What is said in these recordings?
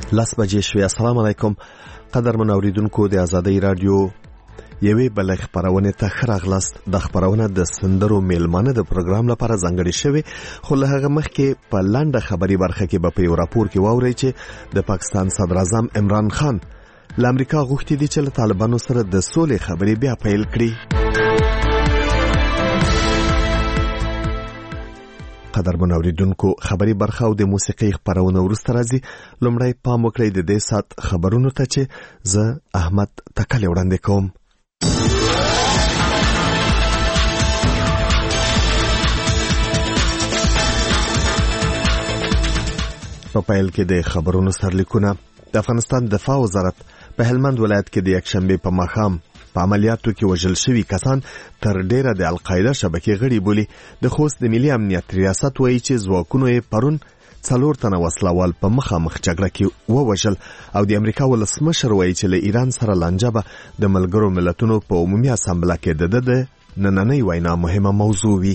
لس بجې شوې. السلام علیکم قدرمن اوریدونکو د آزادۍ رادیو یوې بل خبرونه ته خراغلاست. د خبرونه د سندرو میلمانه د پروګرام لپاره ځانګړي شوی، خو له هغه مخکې په لنډه خبري برخه کې به په یو راپور کې واورئ چې د پاکستان صدر اعظم عمران خان له امریکا غوښتي دي چې له طالبانو سره د سولې خبرې بیا پیل کړي. قدرمن اوریدونکو خبري برخه او د موسیقي خبرونه ورسته راځي. لومړی پام وکړئ د دې سات خبرونو ته چې زه احمد تکل وړاندې کوم. په پیل کې د خبرونو سرلیکونه. د افغانستان دفاع وزارت په هلمند ولایت کې د یکشنبه په ماښام په عملیاتو کې وژل شوي کسان تر ډیره د القاعده شبکې غړي بولي. د خوست د ملي امنیت ریاست وایي چې ځواکونو یې پرون 4 تنه وسلوال په مخامخ جګړه کې ووژل او د امریکا ولسمشر وایي چې له ایران سره لانجه به د ملګرو ملتونو په عمومي اسامبله کې د نننۍ وینا مهمه موضوع وي.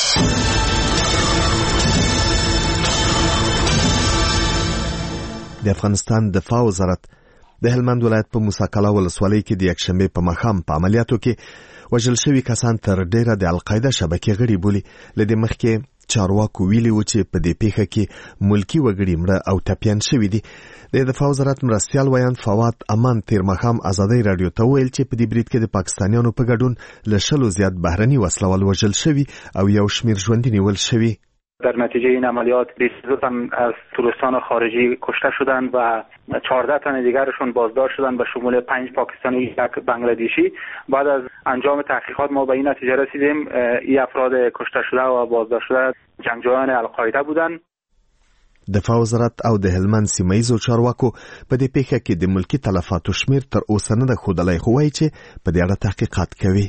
د افغانستان دفاع وزارت د هلمند ولایت په موسی کلا ولسوالۍ کې د یکشنبه په ماښام په عملیاتو کې وژل شوي کسان تر ډیره د القاعده شبکې غړي بولي. لدې مخکې چارواکو ویلي و چې په دې پیښه کې ملکی وګړي مړه او ټپیان شوي دي. د دفاع وزارت مرستیال ویان فواد امان تیر ماښام آزادۍ رادیو ته ویل چې په دې برید کې د پاکستانیانو په ګډون له 100 زیات بهرني وسلوال وژل شوي او یو شمیر ژوندي نیول شوي. در نتیجه این عملیات 22 تن از توریستان خارجی کشته شدند و 14 تن دیگرشون بازداشت شدند به شمول 5 پاکستانی و 1 بنگلادیشی. بعد از انجام تحقیقات ما به این نتیجه رسیدیم این افراد کشته شده و بازداشت شده جنگجویان القاعده بودند. دفاع وزارت او د هلمند سیمه‌ایزو چارواکو په دې پیښه کې د ملکی تلفاتو شمیر تر اوسه نه ښودلی، خو وایي چې په دې اړه تحقیقات کوي.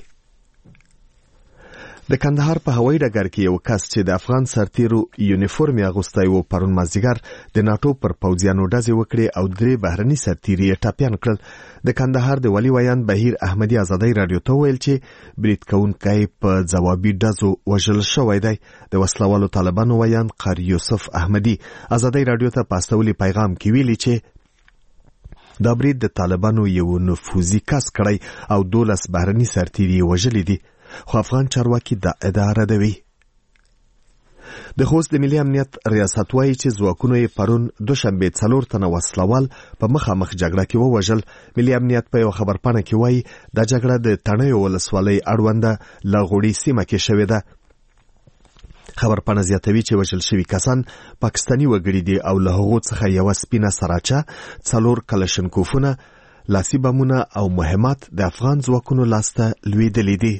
د کندهار په هوایي ډګر کې یو کس چې د افغان سرتیرو یونیفورم اغوستی و پرون مازدیګر د ناټو پر پوځیانو ډزې وکړې او 3 بهرني سرتیري یې ټپیان کړل. د کندهار د ولي ویان بهیر احمدي آزادۍ رادیو ته ویل چې برید کوونکی په ځوابي ډزو وژل شوی دی. د وسلوالو طالبانو ویان قاری یوسف احمدي آزادۍ رادیو ته په استولي پیغام کې ویلي چې دا برید د طالبانو یو نفوذي کس کړی او 12 بهرني سرتیري وژلي دي، خو افغان چارواکي دا ادعا ردوي. د خوست د ملي امنیت ریاست وایي چې ځواکونو یې پرون دوشنبه 4 تنه وسلوال په مخامخ جګړه کې ووژل. ملي امنیت په یو خبرپاڼه کې وایي دا جګړه د تڼیو ولسوالۍ اړونده لغوړی سیمه کې شوې ده. خبرپاڼه زیاتوي چې وژل شوي کسان پاکستاني وګړي دي او له هغو څخه یو سپینه سراچه، 4 کلشنکوفونه، لاسي بمونه او مهمات د افغان ځواکونو لاسته لوېدلي دي.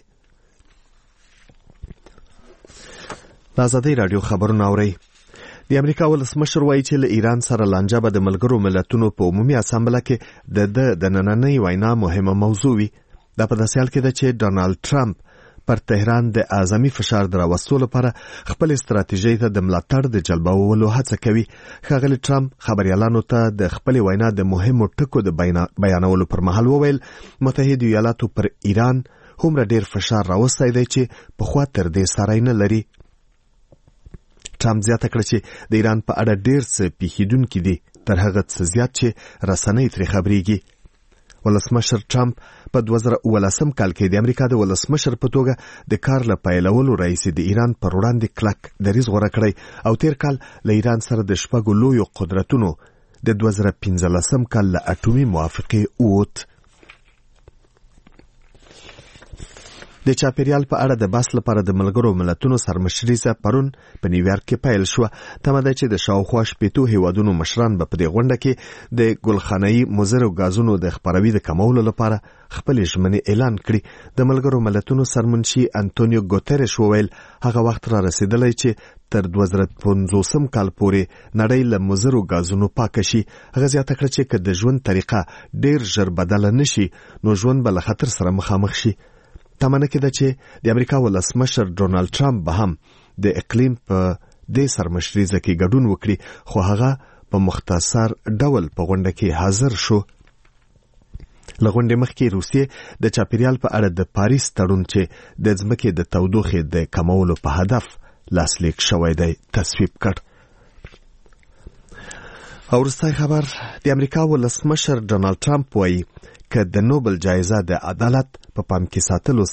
آزادۍ رادیو خبرونه اورئ. د امریکا ولسمشر وایي چې له ایران سره لانجه به د ملګرو ملتونو په عمومي اسامبله کې د نننۍ وینا مهمه موضوع وي. دا په داسې حال کې ده چې ډونالد ټرمپ پر تهران د اعظمي فشار دراوستو لپاره خپل استراتیژۍ ته د ملاتړ د جلبولو هڅه کوي. ښاغلی ټرمپ خبریالانو ته د خپل وینا د مهمو ټکو د بیانولو پر مهال وویل متحده ایالاتو پر ایران هومره ډیر فشار راوستی دی چې پخوا تر دې ساری نه لري. ټرمپ زیاته کړه چې د ایران په اړه ډیر څه پیښیدونکي دي، تر هغه څه زیات چې رسنۍ ترې خبرېږي. ولسمشر ټرمپ په 2019 کال کې د امریکا د ولسمشر په توګه د کار له پیلولو راهیسې د ایران پر وړاندې کلک دریځ غوره کړی او تیر کال له ایران سره د 4 لویو قدرتونو د 2015 کال له اټومي موافقې ووت. د چاپیریال په اړه د بحث لپاره د ملګرو ملتونو سرمشریزه پرون په نیویارک کې پیل شو. تمه ده چې د شاوخوا 80 هیوادونو مشران به په دې غونډه کې د ګلخانه‌ای مضرو غازونو د خپروي د کمولو لپاره خپل ژمنې اعلان کړي. د ملګرو ملتونو سرمنشي انټونیو ګوتریش وویل هغه وخت را رسیدلی چې تر 2050 کال پورې نړۍ له مضرو غازونو پاک شي. هغه زیاته کړه چې که د ژوند طریقه ډیر ژر بدله نشي نو ژوند به له خطر سره مخامخ شي. تمنه کې ده چې د امریکا ولسمشر ډونالد ټرمپ به هم د اقلیم په دې سرمشریزه کې ګډون وکړي، خو هغه په مختصر ډول په غونډه کې حاضر شو. له غونډې مخکې روسیې د چاپیریال په اړه د پاریس تړون چې د ځمکې د تودوخې د کمولو په هدف لاسلیک شوی دی تصویب کړ. او وروستی خبر د امریکا ولسمشر ډونالد ټرمپ وایي که د نوبل جایزه د عدالت په پام کې ساتلو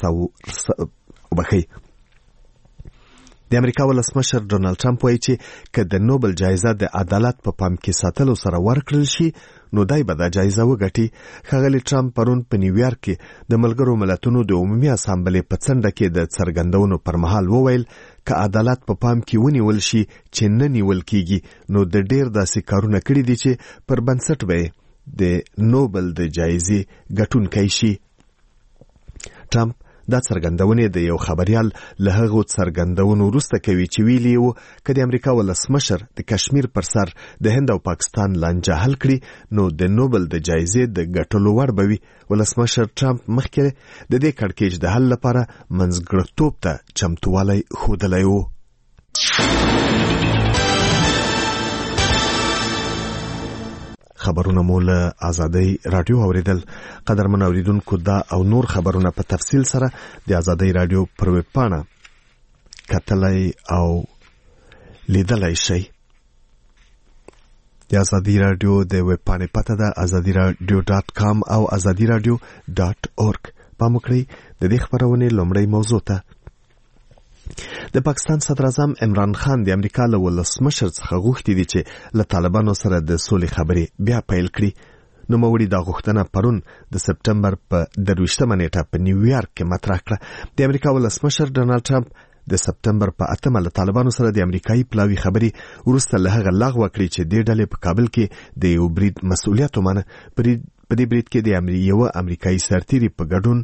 د امریکا ولسمشر ډونالد ټرمپ وایي چې که د نوبل جایزه د عدالت په پام کې ساتلو سره ورکړل شي نو دای به دا جایزه وګټي. ښاغلي ټرمپ پرون په نیویارک کې د ملګرو ملتونو د عمومي اسامبلې په څنډه کې د څرګندونو پر مهال وویل که عدالت په پام کې ونیول شي چې نه نیول کیږي نو د ډیر داسې کارونه کړي دي چې پر بنسټ به د نوبل د جایزې ګټونکی شي. ټرمپ دا څرګندونې د یو خبريال له هغو څرګندونو وروسته کوي چې ویلي وو که د امریکا ولسمشر د کشمیر پر سر د هند او پاکستان لانجه حل کړي نو د نوبل د جایزې د ګټلو وړ به وي. ولسمشر ټرمپ مخکې د دې کړکېچ د حل لپاره منځګړیتوب ته چمتووالی ښودلی و. خبرونه مو له آزادۍ رادیو اوریدل. قدرمن اوریدونکو دا او نور خبرونه په تفصیل سره د آزادۍ رادیو پر ویب پاڼه کتلای او لیدلای شئ. د آزادۍ رادیو د ویب پاڼې پته ده azadiradio.com او azadiradio.org. پام وکړئ د دې خبرونې لومړی موضوع ته. د پاکستان صدر اعظم عمران خان د امریکا له ولسمشر څخه غوښتي دي چې له طالبانو سره د سولې خبرې بیا پیل کړي. نوموړي دا غوښتنه پرون د سپټمبر په 23مه نیټه په نیویارک کې مطرح کړه. د امریکا ولسمشر ډونالد ټرمپ د سپټمبر په 8مه له طالبانو سره د امریکایي پلاوي خبرې وروسته له هغه لغوه کړې چې د ډلې په کابل کې د یو برید مسؤلیت ومنه. په دې برید کې د یو امریکایي سرتیري په ګډون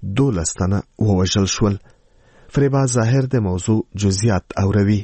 12 تنه ووژل شول. فریبا ظاهر د موضوع جزئیات اوروي.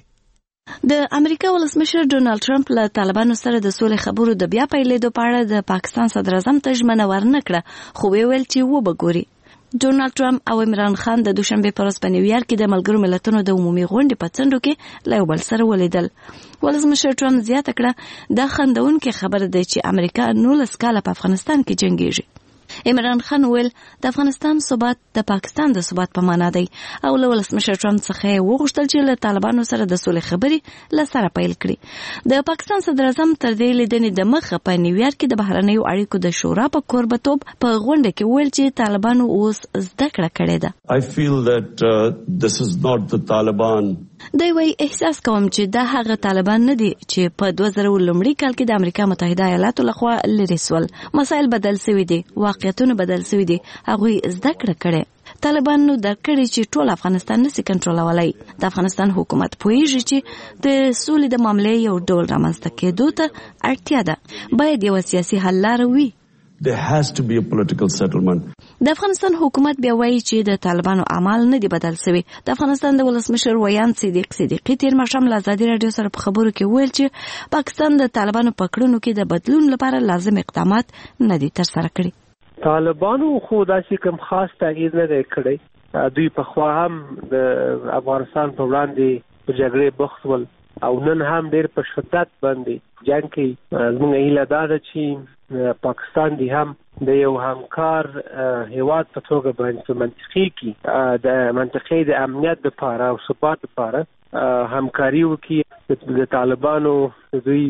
د امریکا ولسمشر ډونالد ټرمپ له طالبانو سره د سولې خبرو د بیا پیلېدو په اړه د پاکستان صدر اعظم ته ژمنه ورنکړه، خو ویل چې وبګوري. ډونالد ټرمپ او عمران خان د دوشنبه پر ورځ په نیویارک کې د ملګرو ملتونو د عمومي غونډې په څنډو کې له یو بل سره ولیدل. ولسمشر ټرمپ زیاته کړه دا خندونکې خبره ده چې امریکا 19 کاله په افغانستان کې جنګیږي. عمران خان ویل د افغانستان ثبات د پاکستان د ثبات په معنا دی او له ولسمشر ټرمپ څخه وغوښتل چې له طالبانو سره د سولې خبرې له سره پیل کړي. د پاکستان صدر اعظم تر دې لیدنې د مخه په نیویارک کې د بهرنیو اړیکو د شورا په کوربتوب په غونډه کې ویل چې طالبانو اوس زده کړه کړې ده. I feel that this is not the Taliban. دوی وایي احساس کوم چې دا هغه طالبان نه دي چې په 2000 کال کې د امریکا متحده ایالاتو لخوا لرې سول. مسایل بدل شوي دي، واقعیتونه بدل شوي دي، هغوی زده کړه کړې. طالبانو درک کړي چې ټول افغانستان نشي کنټرولولای. د افغانستان حکومت پوهیږي چې د سولې د معاملې یو ډول رامنځته کېدو ته اړتیا ده. باید یو سیاسي حل لاره وي. There has to be a political settlement. د افغانستان حکومت بیا وایي چې د طالبانو اعمال نه دي بدل شوي. د افغانستان د ولسمشر ویان صدیقي تیر ماښام له آزادي رادیو سره په خبرو کې ویل چې پاکستان د طالبانو په کړنو کې د بدلون لپاره لازم اقدامات نه دي ترسره کړي. طالبانو خو داسې کوم خاص تغییر نه دی کړی. دوی پخوا هم د افغانستان په وړاندې په جګړې بوخت ول او نن هم ډېر په شدت باندې جنګ کوي. زموږ هیله دا ده چې پاکستان دی هم د یو همکار هیواد په توګه باندې منطقي کی د منطقې د امنیت لپاره او ثبات لپاره همکاري وکړي. د طالبانو دوی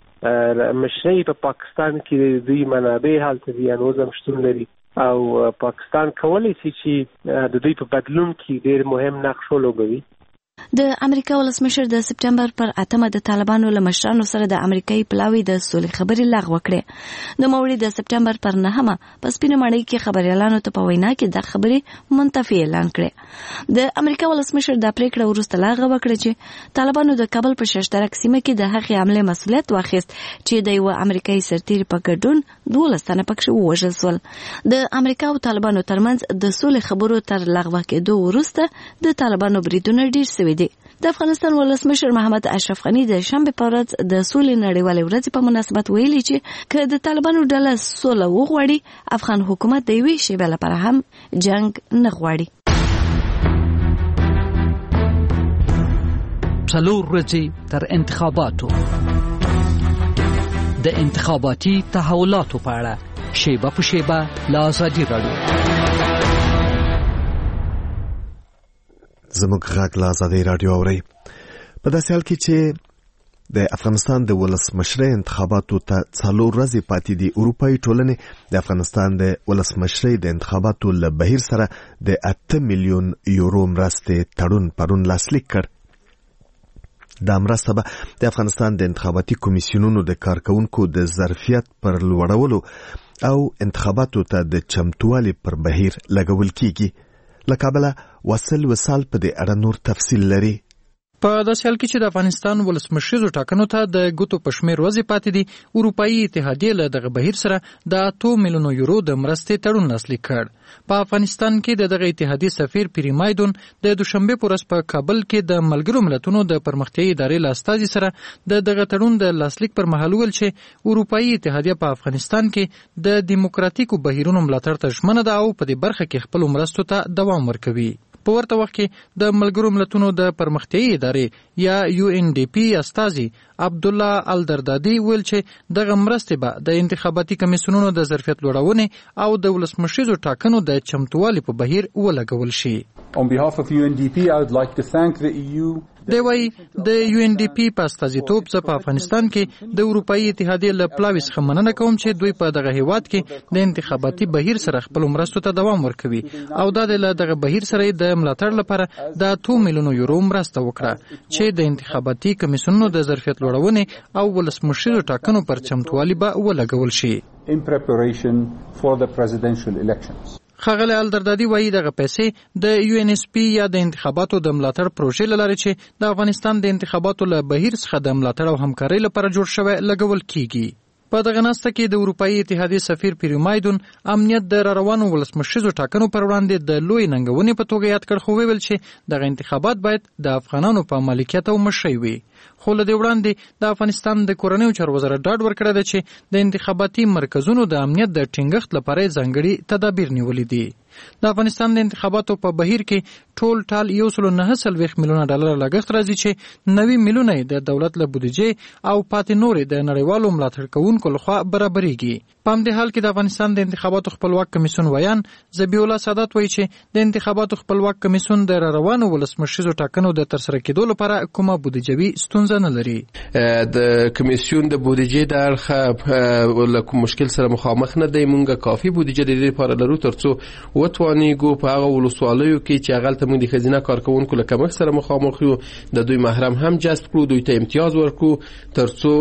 مشرۍ په پاکستان کې دوی منابع هلته دي، نظم شتون لري او پاکستان کولی شي چې د دوی په بدلون کې ډېر مهم نقش ولوبوي. د امریکا ولسمشر د سپټمبر پر 8مه د طالبانو له مشرانو سره د امریکایي پلاوي د سولې خبرې لغوه کړې. نوموړي د سپټمبر پر 9مه په سپینه ماڼۍ کې خبريالانو ته په وینا کې د خبرې منتفي اعلان کړې. د امریکا ولسمشر د پریکړه وروسته لغوه کړه چې طالبانو د کابل په ششترک سیمه کې د هغې حمله مسؤلیت واخیست چې د یو امریکایي سرتیري په ګډون 12 تنه پکې ووژل شول. د امریکا او طالبانو ترمنځ د سولې خبرو تر لغوه کېدو وروسته د طالبانو بریدونه ډېر شوي دي. د افغانستان ولسمشر محمد اشرف غني د شنبه په ورځ د سولې نړیوالې ورځې په مناسبت ویلي چې که د طالبانو ډله سوله وغواړي افغان حکومت د یوې شیبې لپاره هم جنگ نه غواړي. 4 ورځې تر انتخاباتو د انتخاباتي تحولاتو په اړه شیبه په شیبه له آزادي رادیو. زموږ غږ له آزادۍ رادیو اورئ. په داسې حال کې چې د افغانستان د ولسمشرۍ انتخاباتو ته 4 ورځې پاتې دي. اروپایي ټولنې د افغانستان د ولسمشرۍ د انتخاباتو له بهیر سره د 8 میلیون یورو مرستې تړون پرون لاسلیک کړ. دا مرسته به د افغانستان د انتخاباتي کمیسیونونو د کارکونکو د ظرفیت پر لوړولو او انتخاباتو ته د چمتووالي پر بهیر لګول کیږي. له کابله واصل وصال په دې اړه نور تفصیل لري. په داسې حال کې چې د افغانستان ولسمشریزو ټاکنو ته د ګوتو په شمېر ورځې پاتې دي، اروپایي اتحادیې له دغه بهیر سره د 8 میلیونو یورو د مرستې تړون لاسلیک کړ. په افغانستان کې د دغه اتحادیې سفیر پیری مایدون د دوشنبه په ورځ په کابل کې د ملګرو ملتونو د پرمختیایي ادارې له استازي سره د دغه تړون د لاسلیک پر مهال ویل چې اروپایي اتحادیه په افغانستان کې د دیموکراتیکو بهیرونو ملاتړ ته ژمنه ده او په دې برخه کې خپل مرستو ته دوام ورکوي. په ورته وخت کې د ملګرو ملتونو د پرمختیایي ادارې یا UNDP استازي عبدالله الدردادي ویل چې دغه مرستې به د انتخاباتي کمیسیونونو د ظرفیت لوړونې او د ولسمشریزو ټاکنو د چمتووالي په بهیر ولګول شي. On behalf of UNDP, I would like to thank the EU. دی وايي د UNDP په استازیتوب زه په افغانستان کې د اروپایي اتحادیې له پلاوي څخه مننه کوم چې دوی په دغه هیواد کې د انتخاباتي بهیر سره خپل مرستو ته دوام ورکوي او دا د دغه بهیر سره د ملاتړ لپاره د 2 میلیونو یورو مرسته وکړه چې د انتخاباتي کمیسیونونو د ظرفیت لوړونې او ولسمشریزو ټاکنو پر چمتووالي به ولګول شي. In preparation for the presidential elections. ښاغلی الدردادي وایي دغه پیسې د UNSP یا د انتخاباتو د ملاتړ پروژې له لارې چې د افغانستان د انتخاباتو له بهیر څخه د ملاتړ او همکارۍ لپاره جوړ شوی لګول کیږي. په دغه ناسته کې د اروپایي اتحادیې سفیر پیری مایدون امنیت د روانو ولسمشریزو ټاکنو پر وړاندې د لوی ننګونې په توګه یاد کړ، خو ویل چې دغه انتخابات باید د افغانانو په مالکیت او مشرۍ وي. خو له دې وړاندې د افغانستان د کورنیو چارو وزارت ډاډ ورکړی دی چې د انتخاباتي مرکزونو د امنیت د ټینګښت لپاره ځانګړي تدابیر نیولي دي. د افغانستان د انتخاباتو په بهیر کې ټول ټال 1.9 میلیونه ډالر لګښت راځي چې 90 میلیونه د دولت له بودیجې او پاتې نورې د نړیوالو ملاتړ کوونکو لخوا برابرېږي. په همدې حال کې د افغانستان د انتخاباتو خپلواک کمیسیون ویان ذبیح الله سادات وایي چې د انتخاباتو خپلواک کمیسیون د روانو ولسمشریزو ټاکنو د ترسره کېدو لپاره کومه بودیجوي ستونزه نه لري. د کمیسیون د بودیجې د اړخه له کوم مشکل سره مخامخ نه دی. مونږه کافي بودیجه د دې لپاره لرو ترڅو وتوانیږو په هغه ولسوالیو کې چې هغه ته موږ د خزینه کارکونکو له کمښت سره مخامخ یو د دوی محرم هم جذب کړو، دوی ته امتیاز ورکړو ترڅو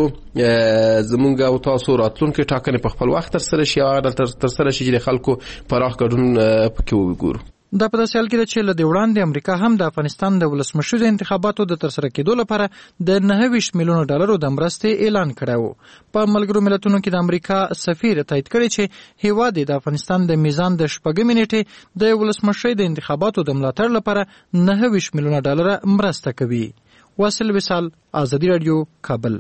زمونږ او تاسو راتلونکي ټاکنې په خپل وخت ترسره شي او ترسره شي چې خلکو پراخ ګډون پکې وګورو. دا په داسې حال کې ده چې له دې وړاندې امریکا هم د افغانستان د ولسمشریزو انتخاباتو د ترسره کېدو لپاره د 29 میلیونو ډالرو د مرستې اعلان کړی و. په ملګرو ملتونو کې د امریکا سفیر تایید کړی چې هیواد د افغانستان د میزان د 4 نیټې د ولسمشرۍ د انتخاباتو د ملاتړ لپاره 29 میلیونه ډالر مرسته کوي. واصل وصال، آزادی رادیو، کابل.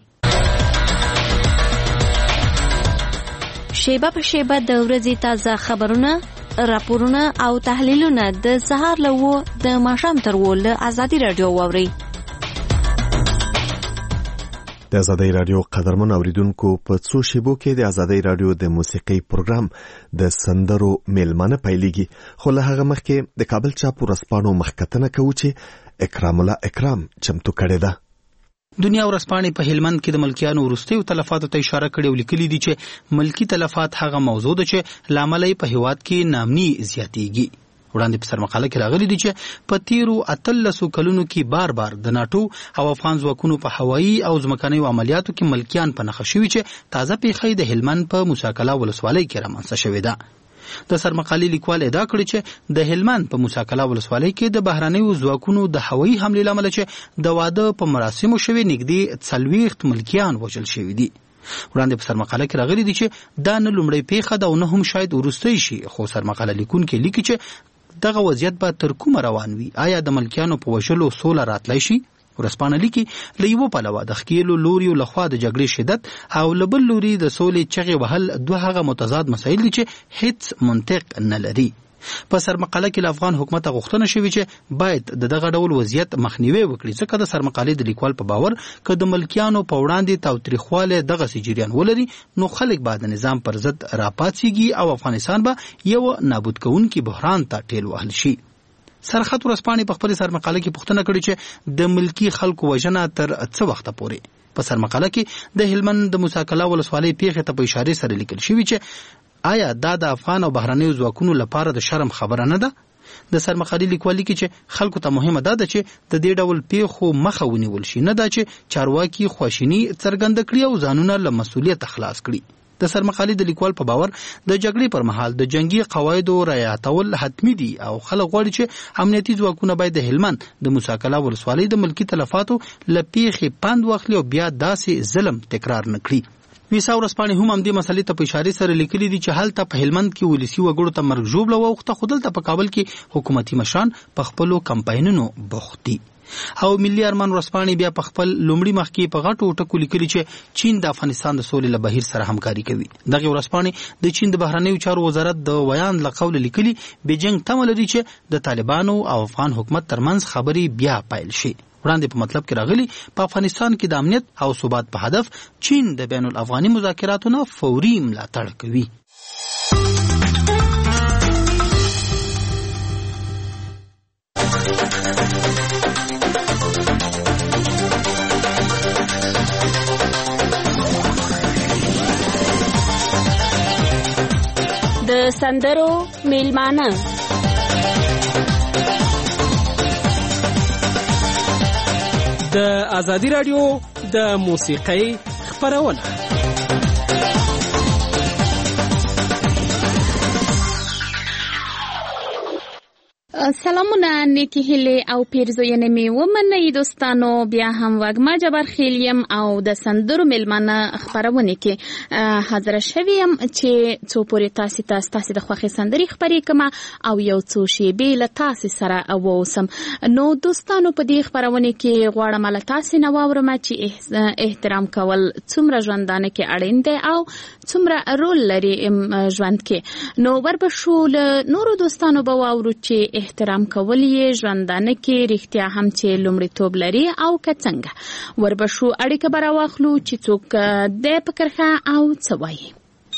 شیبه په شیبه د ورځې تازه خبرونه، راپورونه او تحلیلونه د سهار له 9 د ماښام تر 10 له آزادی رادیو واورئ. د آزادی رادیو قدرمن اوریدونکو، په څو شیبو کې د آزادی رادیو د موسیقي پروګرام د سندرو میلمانه پیلېږي، خو له هغه مخکې د کابل چاپ ورځپاڼو مخکتنه کوو چې اکرام الله اکرام چمتو کړې ده. دنیا ورځپاڼې په هلمند کې د ملکیانو وروستیو تلفاتو ته اشاره کړې او لیکلي دي چې ملکی تلفات هغه موضوع ده چې لامل یې په هیواد کې نامني زیاتېږي. وړاندې په سرمقاله کې راغلي دي چې په تیرو 13 کلونو کې بار بار د ناټو او افغان ځواکونو په هوایي او ځمکنیو عملیاتو کې ملکیان په نښه شوي چې تازه پیښې د هلمند په موساکلا ولسوالۍ کې رامنځته شوې ده. د سرمقالي لیکوال ادعا کړې چې د هلمند په موساکلا ولسوالۍ کې د بهرنیو ځواکونو د هوایي حملې له امله چې د واده په مراسمو شوي نږدې 40 ملکیان وژل شوي دي. وړاندې په سرمقاله کې راغلي دي چې دا نه لومړی پیښه ده او نه هم شاید وروستی شي، خو سرمقاله لیکونکي لیکي چې دغه وضعیت به تر کومه روان وي. آیا د ملکیانو په وژلو سوله راتلی شي؟ ورځپاڼه لیکي له یوه پلوه د ښکېلو لوریو لخوا د جګړې شدت او له بل لوري د سولې چغې وهل دوه هغه متضاد مسایل دي چې هیڅ منطق نه لري. په سرمقاله کې له افغان حکومت غوښتنه شوې چې باید د دغه ډول وضعیت مخنیوي وکړي، ځکه د سرمقالې د لیکوال په باور که د ملکیانو په وړاندې تاوتریخوالی دغسې جریان ولري نو خلک به د نظام پر ضد راپاڅېږي او افغانستان به یو نابود کوونکي بحران ته ټېل وهل شي. سرخط ورځپاڼې په خپل سرمقاله کې پوښتنه کړې چې د ملکی خلکو وژنه تر څه وخته پورې په سرمقاله کې د هلمند د موسی کلا ولسوالۍ پیښې ته په اشاره سره لیکل شوی چې آیا دا د افغان او بهرنیو ځواکونو لپاره د شرم خبره نه ده؟ د سرمقالي لیکوالي کې چې خلکو ته مهمه ده چې د دې ډول پیښو مخه ونیول شي، نه دا چې چارواکي خواشیني څرګنده کړي او ځانونه له مسؤلیت خلاص کړي. د سرمقالي د لیکوال په باور د جګړې پر مهال د جنگي قواعدو رعایتول حتمی دي او خلک غواړي چې امنیتي ځواکونه باید د هلمند د موسی کلا ولسوالۍ د ملکي تلفاتو له پیښې پند واخلي او بیا داسې ظلم تکرار نه کړي. ویسا ورځپاڼې هم همدې مسلې ته په اشاره سره لیکلي دي چې هلته په هلمند کې ولسي وګړو ته مرګ ژوبله واوښته، خو دلته په کابل کې حکومتي مشران په خپلو کمپاینونو بوخت دي. او ملي ارمان ورځپاڼې بیا په خپل لومړي مخ کې په غټو ټکو لیکلي چې چین د افغانستان د سولې له بهیر سره همکاري کوي. دغه ورځپاڼې د چین د بهرنیو چارو وزارت د ویان له قوله لیکلي بیجینګ تمه لري چې د طالبانو او افغان حکومت ترمنځ خبرې بیا پیل شي. وړاندې په مطلب کې راغلي په افغانستان کې د امنیت او ثبات په هدف چین د بین الافغاني مذاکراتو نه فوري ملاتړ کوي. د سندرو میلمانه د ازادي رادیو د موسیقۍ خپرونه. سلامونه، نیکی هیلې او پیرزوینې مې ومنئ دوستانو. بیا هم وږمه جبارخیل یم او د سندرو میلمانه خپرونې کې حاضره شوې یم چې څو پورې تاسې د خوښې سندرې خپرې کړم او یو څو شیبې له تاسې سره واوسم. نو دوستانو په دې خپرونې کې غواړم له تاسې نه واورم چې احترام کول څومره ژوندانه کې اړین دی او څومره رول لري ژوند کې. نو وربشو له نورو دوستانو به واورو چې احترام کول یې ژوندانه کې رښتیا هم چې لومړیتوب لري او که څنګه. وربشو اړیکه به راواخلو چې څوک دی په کرښه او څه وایي.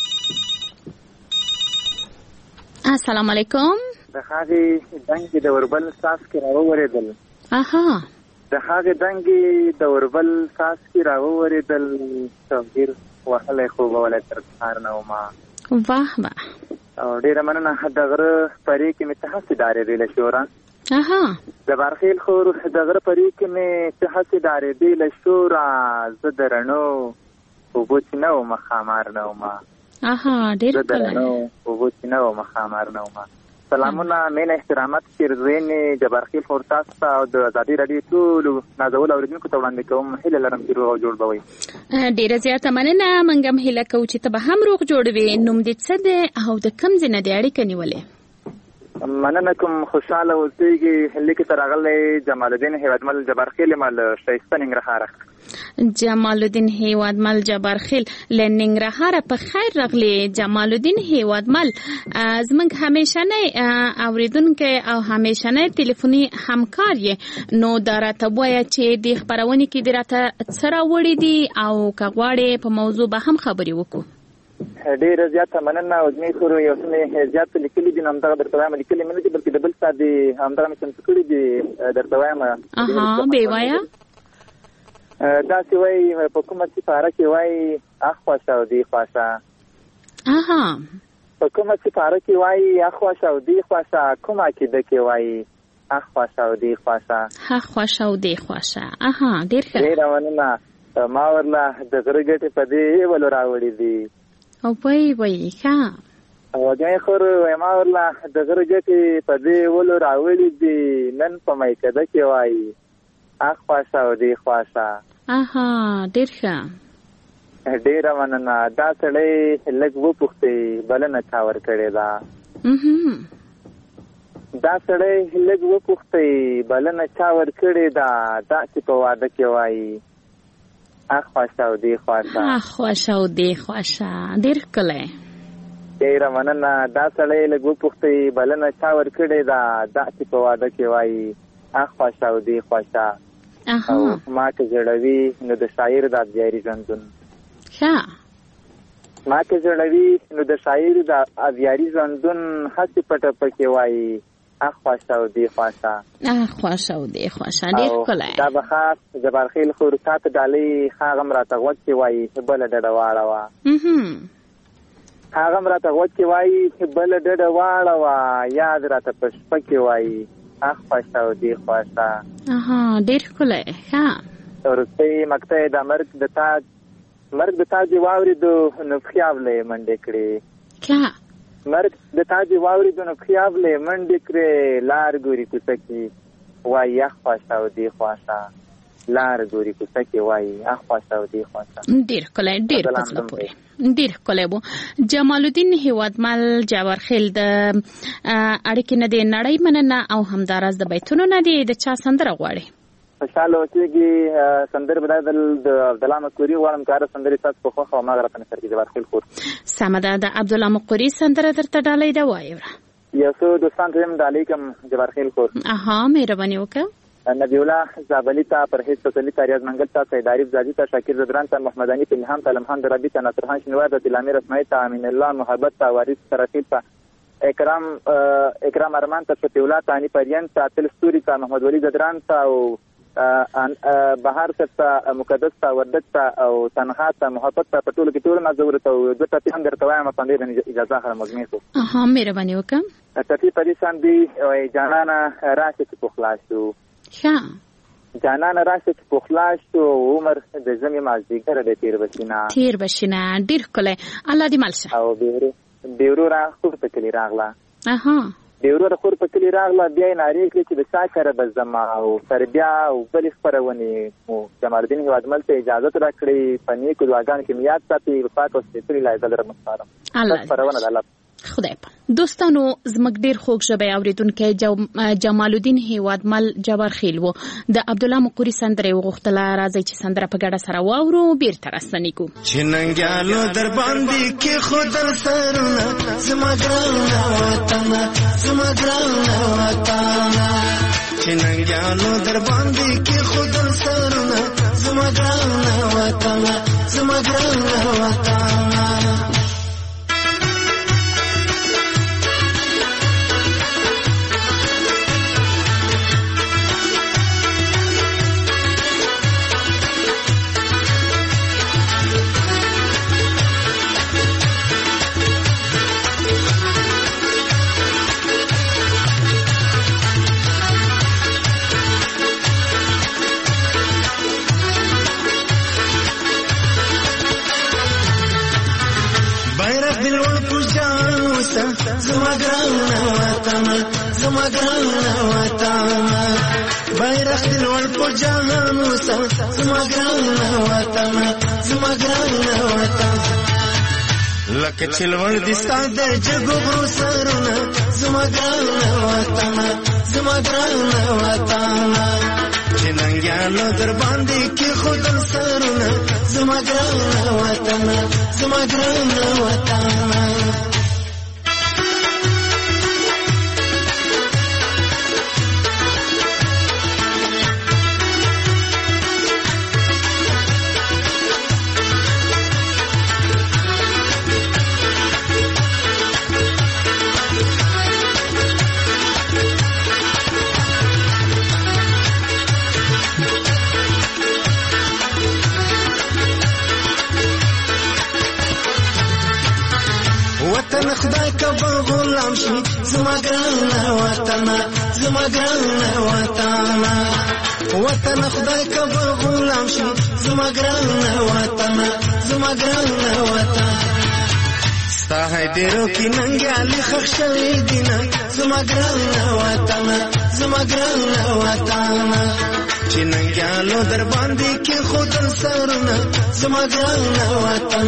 السلام علیکم. د هغې دنګې د وربل ساس کې راوورېدل. د هغې دنګې د وربل ساس کې راوورېدل توغیر وهلی خوب ولی تر سهار نه وما. واه واه. او ډیره مننه. د غره پرې کې مې ته هسې ډارېدې له شوره. د بارخیل خور د غره پرې کې مې ته هسې ډارېدې له شوره. زه د رڼو اوبو چې نه ومه ښامار نه ومه. ډېر زه د رڼو اوبو چې نه ومه ښامار نه ومه. سلامونه، مینه، احترامات پیرزوینې جبارخیل خور تاسو ته او د ازادي راډیو ټولو نازولو اورېدونکو ته وړاندې کوم. هیله لرم چې روغ او جوړ به وئ. ډېره زیاته مننه. موږ هم هیله کوو چې ته به هم روغ جوړ وې. نوم دې څه دی او د کوم ځای نه دې اړیکه نیولې؟ مننه کوم. خوشحاله اوسېږي. لیکې ته راغلی جمال الدین هیوادمل جبارخیل یم له ښایسته ننګرهاره. جمال الدین هیوادمل جبارخیل له ننګرهاره. په خیر راغلی جمال الدین هیوادمل. زموږ همیشنی اوریدونکی او همیشنی ټلیفوني همکار یې. نو دا راته ووایه چې دې خپرونې کې دې راته څه راوړي دي او که غواړې په موضوع به هم خبرې وکړو. ډېره زیاته مننه. وزمې خور یو څه مې زیات لیکلي دي، نو همدغه درته وایم. لیکلي مې نه دي بلکې د بل چا دي همدغه مې چمتو کړي دي، درته وایم. بې وایه. داسې وایي په کومه سپاره کې وایي اخواشه او دې خواشه. په کومه سپاره کې وایي اخواشه او دې خواشه. کومه عقیده کې وایي اخواشه او دې خواشه. اخواشه او دې خواشه. ډېر ښه. ډېره مننه. ما ورله د غره ګټې په دې ولو راوړي دي. او وایي ښه. وږمې خور وایي ما ورله د غره ګټې په دې ولو راوړي دي. نن په میکده کې وایي اخواشه او دې خواشه. ډېر ښه. ډېره مننه. دا سړی لږ وپوښتې بلنه چا ورکړې ده. دا سړی لږ وپوښتې بلنه چا ورکړې ده. داسې په واده کې وایي اخواشه او دې خواشه. اخواشه او دې خواشه. ډېر ښکلی. ډېره مننه. دا سړی لږ وپوښتې بلنه چا ورکړې ده. داسې په واده کې وایي اخواشه او دې خواشه. او ما که زړوي نو د شاعر د ابیاري ژوندون. ما که زړوي نو د شاعر د ابیاري ژوندون. هسې پټه پکې وایي اخواشا او دی خواشا اخواشا او دی خواشا ډیر کله دا به خاص جبارخیل خورسات ډالۍ خاغم راته وکي وای بل ډډه واړه وا خاغم راته وکي وای بل ډډه واړه وا یاد راته پښپکي وای اخواشا او دی خواشا ډیر کله ها ورته مکته د مرګ د تاج واوریدو نو خیابلې منډې کړې کیا مرګ د تاج واوریدو نو خیابلې منډې کړې لار ګوري کوڅکی وای اخواشا او دی خواشا لار ګوري کوڅکی وای اخواشا او دی خواشا ډیر کله ډیر پسله پوره ډیر کله وو جمال الدین هیوادمل جوارخیل د اړیکې نه دی نړۍ مننه او همداراز د بیتونو نه دی د چا سندره غواړي خوشاله اوسېږي سندر بدل د عبدالله مقوري غواړم کار سندري تاسو په خوښه او ما غره په سر کې جوارخیل خور سمه ده د عبدالله مقوري سندره درته ډالۍ ده وایو یو څو دوستان ته هم ډالۍ کوم جوارخیل خور مهرباني وکړه نبی الله زابلی ته پرهیز تسلی ته ریاض منګل ته سیداری زادی ته شاکر زدران ته محمدانی ته الهام ته لمحان دربی ته نصرخان شنوار ته تلامیر اسماعیل ته امین الله محبت ته وارث ترقیب ته اکرام ارمان ته شفیع الله ته انی پریان ته تل ستوري ته محمد ولی زدران ته او بهار ته مقدس ته وردت ته او تنها ته محبت ته پټول کې ټول نظر ته د ته هم درته وایم پاندې اجازه خره مزمي کو مهرباني وکړه ته پریشان دی او جانانا راشه په خلاصو جانان راشه چې پخلاش تو عمر د زمي مازدیګر د تیر بشینا ډیر کله الله دې مالشه او بیورو را خور په کلی راغله بیورو را خور په کلی راغله بیا ناری کلی چې د ساکره بزما او تر بیا او بل خبرونه مو جمال الدین هیوادمل ته اجازه راکړي پنی کو دواګان کې میاد ساتي وفات او ستوري لای دلر مختارم الله خبرونه د الله خدای په دوستانو زمګ ډیر خوږ ژبه اوریدونکو جمال الدین هیوادمل جوارخیل وو د عبدالله مقوري سندره وغوښتله راځي چې سندره په ګډه سره واورو بیرته راستنې کو چننګالو در باندې کې خود سرونه زمګرانه وطن چننګالو در باندې کې خود سرونه زمګرانه وطن زمګرانه وطن بیرغ دلول په جهانو زمګرانه وطن لکه چلول دي ستاده جګو برو سرونه زمګرانه وطن چننګانو در باندې کې خودل سرونه زمګرانه وطن خدای کبه غلام شي زمګرانه وطن خدای کبه غلام شي زمګرانه وطن ستا هدیرو کې ننګالي خښ شوي دینه زمګرانه وطن چې ننګالو در باندې کې خودل سرونه زمګرانه وطن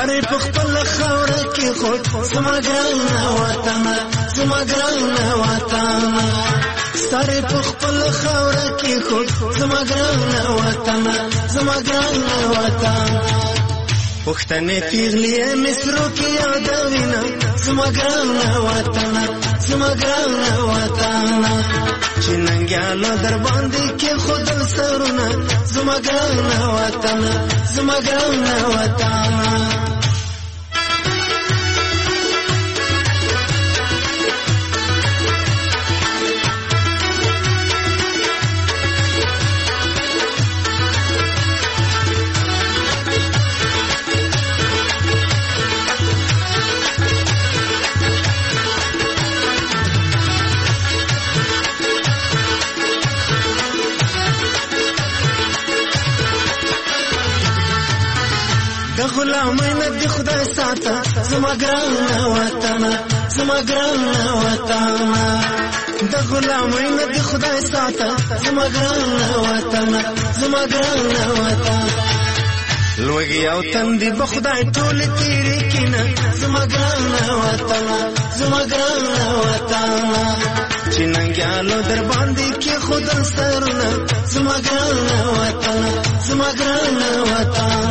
ستاره په خپل خاوره کې خود زما ګران وطن زما ګران وطن ستاره په خپل خاوره کې خود زما ګران وطن زما ګران وطن پښتنې پیغلې مصرو کې یادوینه زما ګران وطن زما ګران وطن چې ننګیالو در باندې کې خود سرونه زما ګران وطن زما ګران وطن غلامین دی خدای ساته زما ګران وطن زما ګران وطن د غلامین دی خدای ساته زما ګران وطن زما ګران وطن لوګي او تن دی بخدای ټول تیری کینه زما ګران وطن زما ګران وطن چې ننګیالو در باندې کې خود سرونه زما ګران وطن زما ګران وطن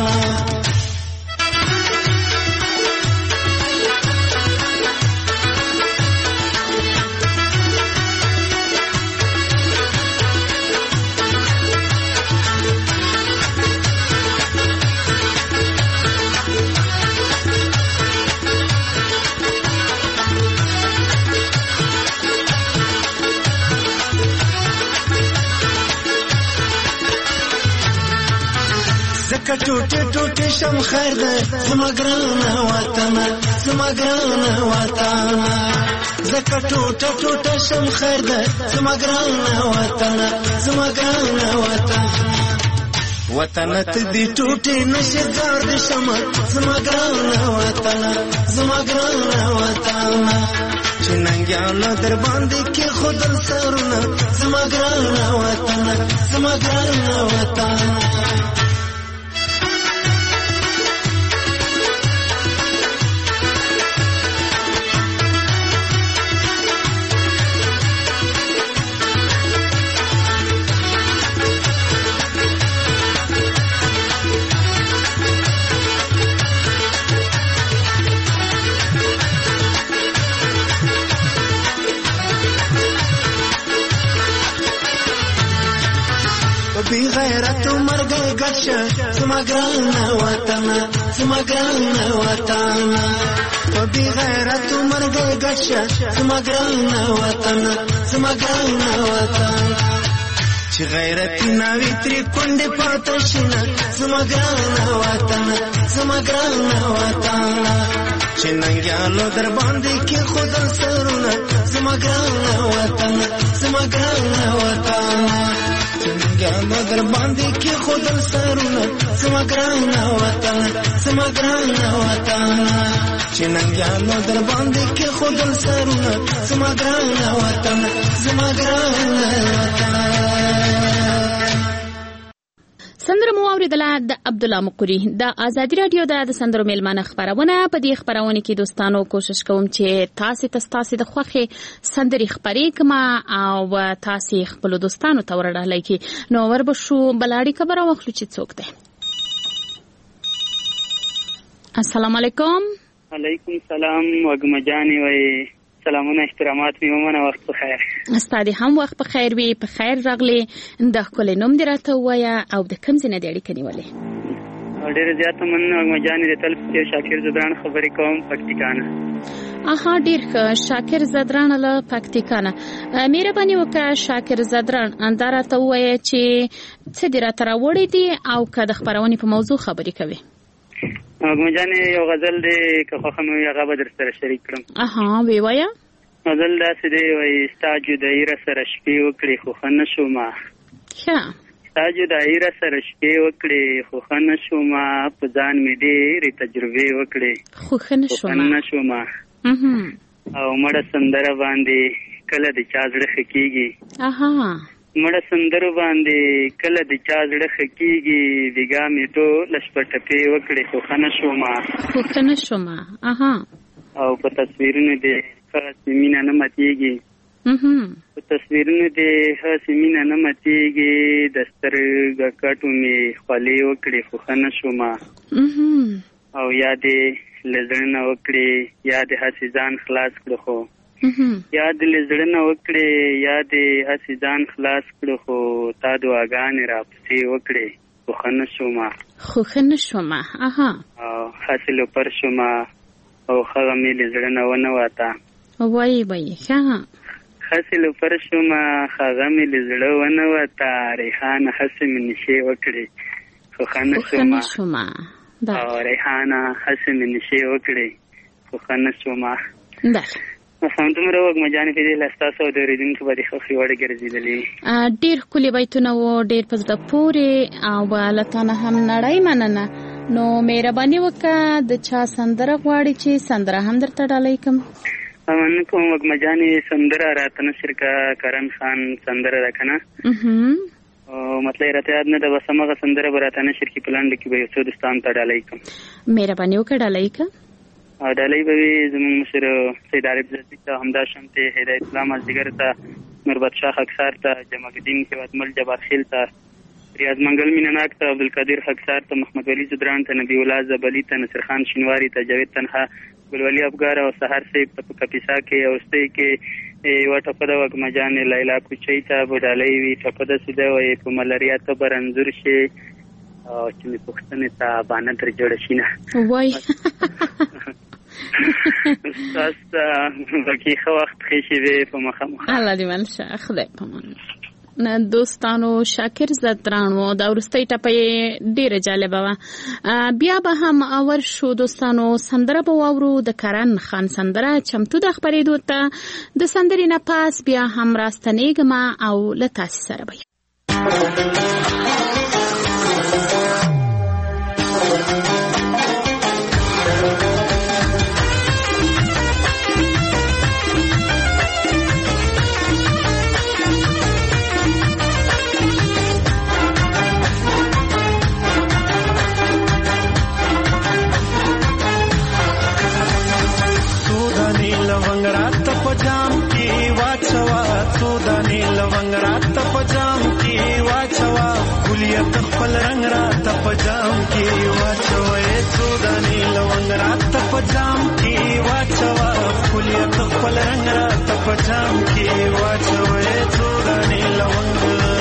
ټوټه ټوټه شم خیر ده زما ګران وطن زما ګران وطن زکه ټوټه ټوټه شم خیر ده زما ګران وطن زما ګران وطن وطن ته دې ټوټه نشه زار دې شم زما ګران وطن زما ګران وطن چې ننګیالو در باندې کې خود سرونه زما ګران وطن زما ګران وطن بی غیرت مرګ ګټه زما ګران وطن زما ګران وطن بی غیرت مرګ ګټه زما ګران وطن زما ګران وطن چې غیرت ناوی تری کونډه پاتې شنه زما ګران وطن زما ګران وطن چې ننګیالو در باندې کې خود سرونه زما ګران وطن زما ګران وطن ګانو در باندې کې خود سرونه زما ګران وطن زما ګران وطن چې ننګیالو در باندې کې خود سرونه زما ګران وطن زما ګران وطن سندره مو اوریدله د عبدالله مقری د ازادي رادیو د سندرو میلمانه خبرونه په دې خبرونه کې دوستانو کوشش کوم چې تاسو د خوخي سندري خبرې کما او تاسو خپل دوستانو ته ورډالای کی نو وربشو بلاړی خبره واخلو چې څوک ده السلام علیکم علیکم سلام وګمجانی وای سلامونه احترامات می ومنه وخت بخیر استاد هم وخت بخیر وي په خیر راغلي د خپل نوم دراته وایا او د کوم ځنه د اړیکې نیولې ډېر زیات من وګمجانی د تل شاکر زدران خبرې کوم پکتیکانه اها ډیر شاکر زدران له پکتیکانه مهرباني وکړه شاکر زدران انداره ته وایي چې څه دراته راوړې دي او که د خبرونې په موضوع خبرې کوي وګمجانی یو غزل دی که خو نو یې غو در سره شریک کړم اها وی وایا غزل داسې دی وایي ستا جدایي را سره شپې وکړې خو ښه نه شومه ښه ستا جدایي را سره شپې وکړې خو ښه نه شومه په ځان مې ډېرې تجربې وکړې خو ښه نه شومه او مړه سندره باندې کله د چا زړه ښه کېږي مړه سندرو باندې کله د چا زړه خکېږي بیګا مې ټوله شپه ټپې وکړې خو ښه نه شومه او په تصویرونو دې هسې مینه نه ماتېږي په تصویرونو دې هسې مینه نه ماتېږي د سترګه کټو مې خولې وکړې خو ښه نه شومه او یا دې له زړه نه وکړې یا دې هسې ځان خلاص کړو خو یا دې له زړه نه وکړې یا دې هسې ځان خلاص کړو خو تا دعاګانې راپسې وکړې خو ښه نه شومه او هسې لوپر شومه او هغه مې له زړه نه ونه واته هسې لوپر شومه هغه مې له زړه ونه واته ریحانه هسې مې نشې وکړې خو ښه نه شومه او ریحانه هسې مې نشې وکړې خو ښه نه شومه همدومره وږمه جانې په دې له ستاسو او د اورېدونکو باندې خوښې وړ ګرځېدلې ډېر ښکلي بیتونه وو ډېر په زړه پورې او له تا نه هم نړۍ مننه نو مهرباني وکړه د چا سندره غواړې چې سندره هم درته ډالۍ کړم مننه کوم وږمه جانې سندره راته نشر که کرن خان سندره ده که نه مطلب راته یاد نه ده بس همغه سندره به راته نشر کړي په لنډه کې به یو څو دوستانو ته ډالۍ کړم مهرباني وکړه ډالۍ کړه او ډالۍ به وي زموږ مشر سید عارف زردي ته همداشانتې هدایت الله مازدیګر ته نوربت شاه خاکسار ته جمال الدین هیوادمل جبار خیل ته ریاض منګل مینناک ته عبدالقادر خاکسار ته محمد ولی زدران ته نبی الله زبلی ته نصر خان شینواری ته جاوید تنها ګلولي افګار او سحر صاحب ته په کپیسا کې او ستۍ کې یوه ټپه ده وږمه جانې لیلا کوچۍ ته به ډالۍ وي ټپه داسې ده وایي په ملریا ته به رنځور شي او چې مې پوښتنې ته بانه در جوړه شي نه ستاسو ته باقي ښه وخت ښې شېبې په مخه الله دې منشه خدای پامان دوستانو شاکر زدران و دا وروستۍ ټپه یې ډېره جالبه وه بیا به هم ورشو دوستانو سندره به واورو د کرن خان سندره چمتو ده خپرېدو ته د سندرې نه پاس بیا هم راستنېږمه او له تاسې سره به पजाम की वाचवा सोदानी लवंग रात पजाम की वाचवा गुलियत खपल रंग रात पजाम की वाचवा सोदानी लवंग रात पजाम की वाचवा गुलियत खपल रंग रात पजाम की वाचवा सोदानी लवंग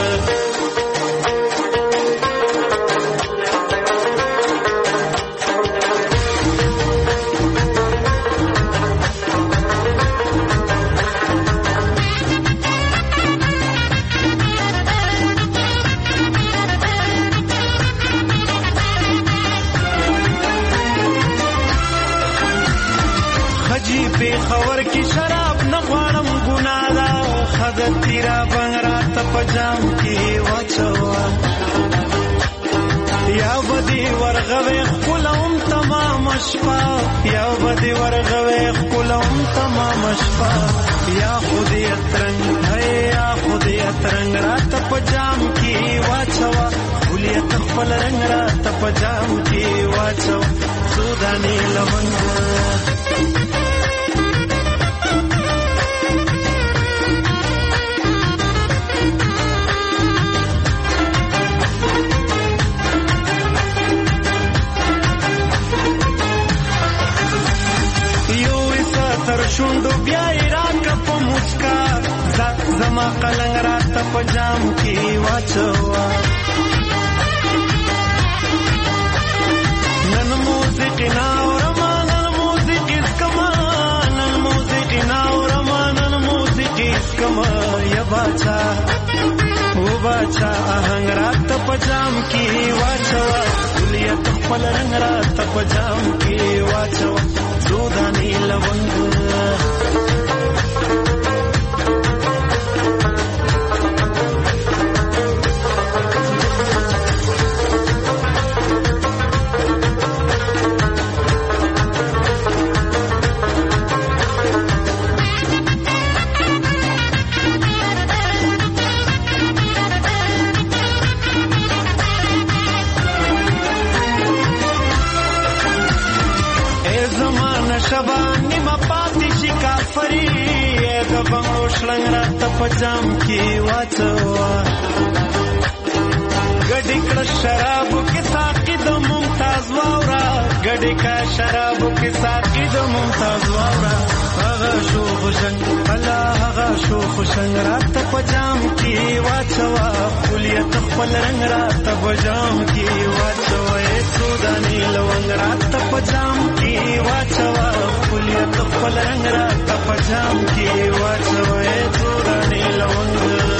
خور کی شراب نه غواړم ګناه ده خزر تیرا بنګرا ته پجام کی واچوا یا بدی ورغوي خپلوم تمام شپه یا بدی ورغوي خپلوم تمام شپه یا خودی اترنګ ہے یا خودی اترنګ را ته پجام کی واچوا خلیت خپل رنگ را ته پجام کی واچوا سودانی لمنګ شوندو بیا راکا په مسکا زما قلنګ راته پجام کی واچوا نن موزیک ناورما نن موزیک اسکما نن موزیک ناورما نن موزیک اسکما یا باچا او باچا آهنګ راته پجام کی واچوا کلیت خپل رنگ راته پجام کی واچوا سودانی لونګ شبانی ما پاتې شي کافری د بنگلو شلنګ راته په جام کې واچوا ګډې کړه شرابو کې ساقي د ممتاز واورا ګډې کا شرابو کې ساقي د ممتاز واورا هغه شو خوشنګ الله هغه شو خوشنګ راته په جام کې واچوا کلیت خپل رنگ راته په جام کې واچوا سودانی لونګ راته په جام کې واچوا کلیت خپل رنگ راته په جام کې واچوا سودانی لونګ.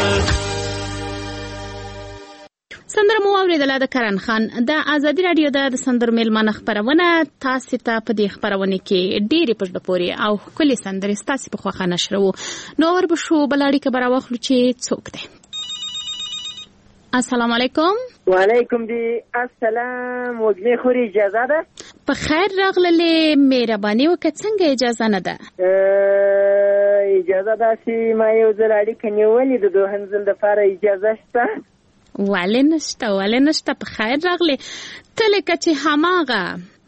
سندره مو اوریدله د کرن خان. د ازادي رادیو د سندرو میلمانه خپرونه تاسو ته په دې خپرونه کې ډېری پښه پوري او کلی سندرې تاسو په خوښه نشرو. نو وربشو بلاړی کبر واخلو چې څوک دی. السلام علیکم. وعلیکم دی السلام. وګړي خوري اجازه ده؟ په خیر راغللې مهرباني وکړه. څنګه اجازه نه ده؟ اجازه ده چې ما یو ځل اړیکه نیولې د دوهم ځل لپاره اجازه شته؟ ولې نشته په خیر راغلی. ته لکه چې هماغه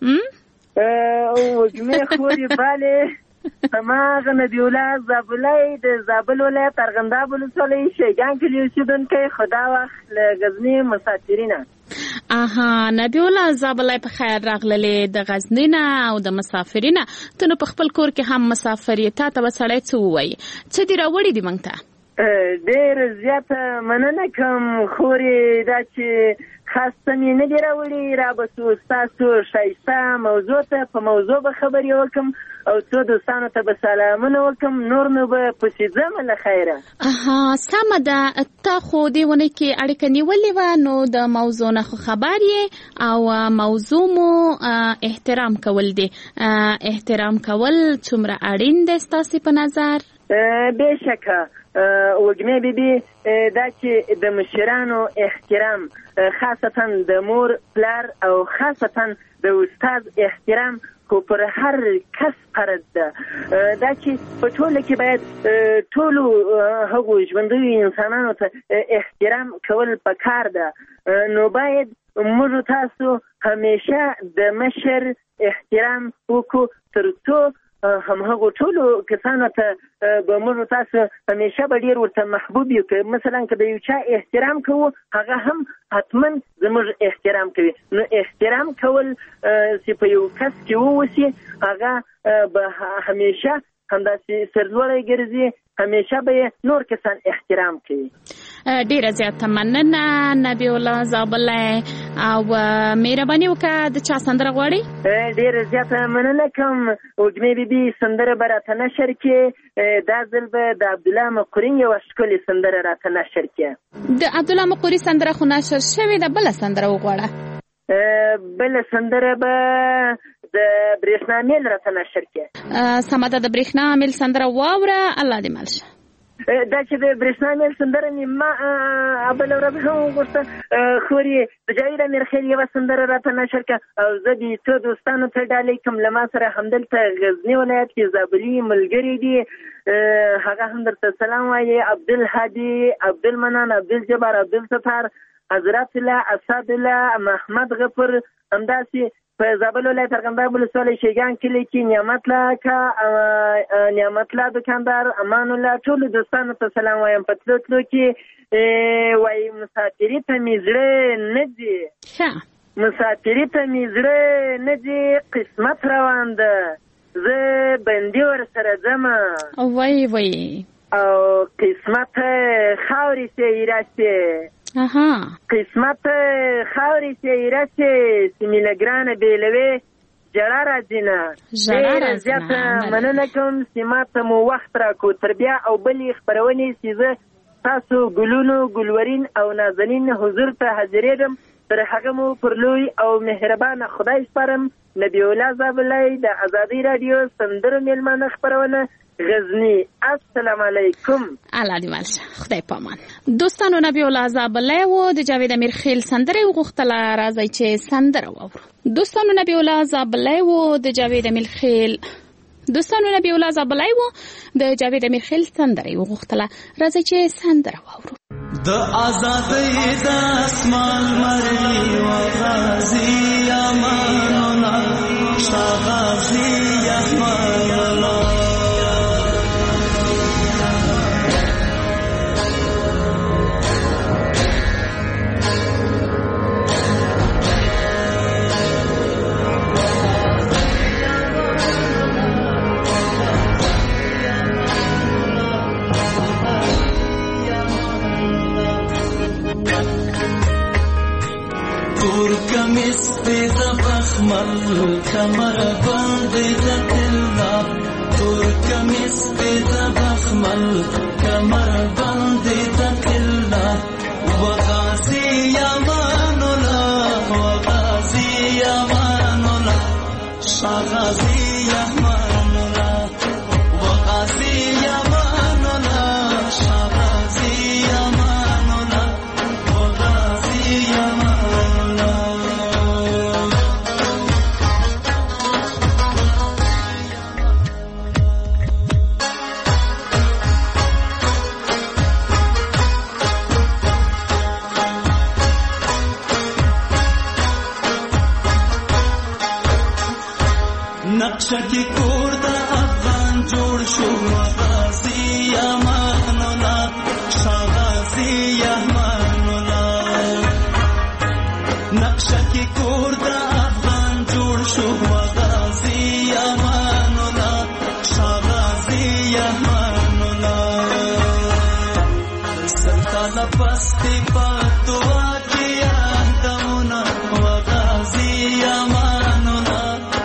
وګړي خوري بالې هماغه نبی الله زابلای د زابل ولایت ارغنداب ولسوالۍ شیګان کلی اوسیدونکی خدا وخت له غزنی مسافرینا. نبی الله زابلای په خیر راغللې د غزنی نه او د مسافرینا. ته نو په خپل کور کې هم مسافر یې. تا ته وسړی څه ووایي؟ څه دې راوړي دي موږ ته؟ ډېر زیاته مننه کوم خورې دا چې خاصه مې نه دي راوړي. را به ستاسو ښایسته موضوع ته په موضوع به خبرې وکړم او څو دوستانو ته به سلامونه وکړم. نور نو به پسې ځم له خیره. سمه ده. ته خو دې ونې کې اړیکه نیولې وه نو د موضوع نه خو خبر یې او موضوع مو احترام کول دی. احترام کول څومره اړین دی ستاسې په نظر؟ بېشکه وګمې بیبي دا چې د مشرانو احترام خاصتا د مور پلار او خاصتا د استاد احترام خو پر هر کس فرض ده. دا چې په ټوله کې باید ټولو هغو ژوندیو انسانانو ته احترام کول پکار ده. نو باید موږ تاسو همیشه د مشر احترام وکړو تر څو هم هغو ټولو کسانو ته به موږ تاسو همیشه به ډېر ورته محبوب یو. که مثلا که د یو چا احترام کوو هغه هم حتما زموږ احترام کوي. نو احترام کول چې په یو کس کې ووسي هغه به همیشه همداسې سرلوړی ګرځي. همیشه به نور کسان احترام کوي. ډیره زیاته مننه نبی الله زابلای. او مهرباني وکړه د چا سندره غواړي؟ ډیره زیاته مننه کوم وګمې بیبي. سندره به راته نشر کې دا ځل به د عبدالله مقوري یوه ښکلې سندره راته نشر کې. د عبدالله مقوري سندره خو نشر شوې ده. بله سندره وغواړه. بله سندره به د برېښنا میل راته نشر کې. سمه ده. د برېښنا میل سندره واوره. الله دې مل شه. دا چې د برېښنا میل سندره مې ما بله ورځ هم وغوښته خورې د جاوید امیرخیل یوه سندره راته نشر کړه او زه د څو دوستانو ته ډالۍ کوم. له ما سره همدلته غزني ولایت کې زابلي ملګري دي. هغه هم درته سلام وایي. عبدالهادي، عبدالمنان، عبدالجبار، عبدالستار، حضرت الله، اسد الله، محمد غفور. همداسې په زابل ولایت ارغنداب ولسوالۍ شیګان کلي کې نعمت الله دکاندار، امان الله. ټولو دوستانو ته سلام وایم. په تلو کې وایي مسافري ته مې زړه نه ځي. مسافري ته مې زړه نه ځي. قسمت روان ده زه بندي ورسره ځمه. وای او قسمت خاورې سې راسې. قسمت خاورې سې راسې سیمینه ګرانه بیلوي جړه راځي نه. ډېره زیاته مننه کوم چې ما ته مو وخت راکړو. تر بیا او بلې خپرونې چې زه تاسو ګلونو ګلورین او نازنین حضور ته حاضرېږم. تر هغه مو پر لوی او مهربانه خدای سپارم. نبی الله زابلای د ازادي رادیو سندرو میلمانه خپرونه غزنی. السلام علیکم. الله دې مل شه. خدای پامان. دوستانو نبی الله زابلای و د جاوید امیرخیل سندره وغوښتله. راځئ چې سندره واورو. دوستانو نبی الله زابلای و د جاوید امیرخیل سندره وغوښتله. راځئ چې سندره واورو. د آزادۍ د اسمان مرغي و غازي امان الله شاه غازي احمد تورکمیست بخمل کمر بند دلنا تورکمیست بخمل کمر بند دلنا وغازی یمانولا وغازی یمانولا شغازی یمانولا وغازی یمانولا شغازی یمانولا وغازی یمانولا نقشه کی کور د افغان جوړ شو غازی امانولا شغازی امانولا نقشه کی کور د افغان جوړ شو غازی امانولا شغازی امانولا سلطان پستی پاتوا کیا دمنا غازی امانولا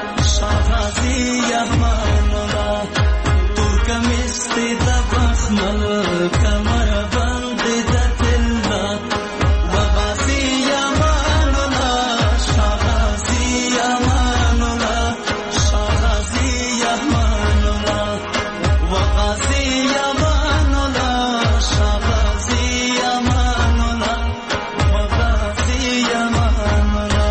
یمانولا تورکمیست بخمل کمر بند دلنا وغازی یمانولا شغازی یمانولا شغازی یمانولا وغازی یمانولا شغازی یمانولا وغازی یمانولا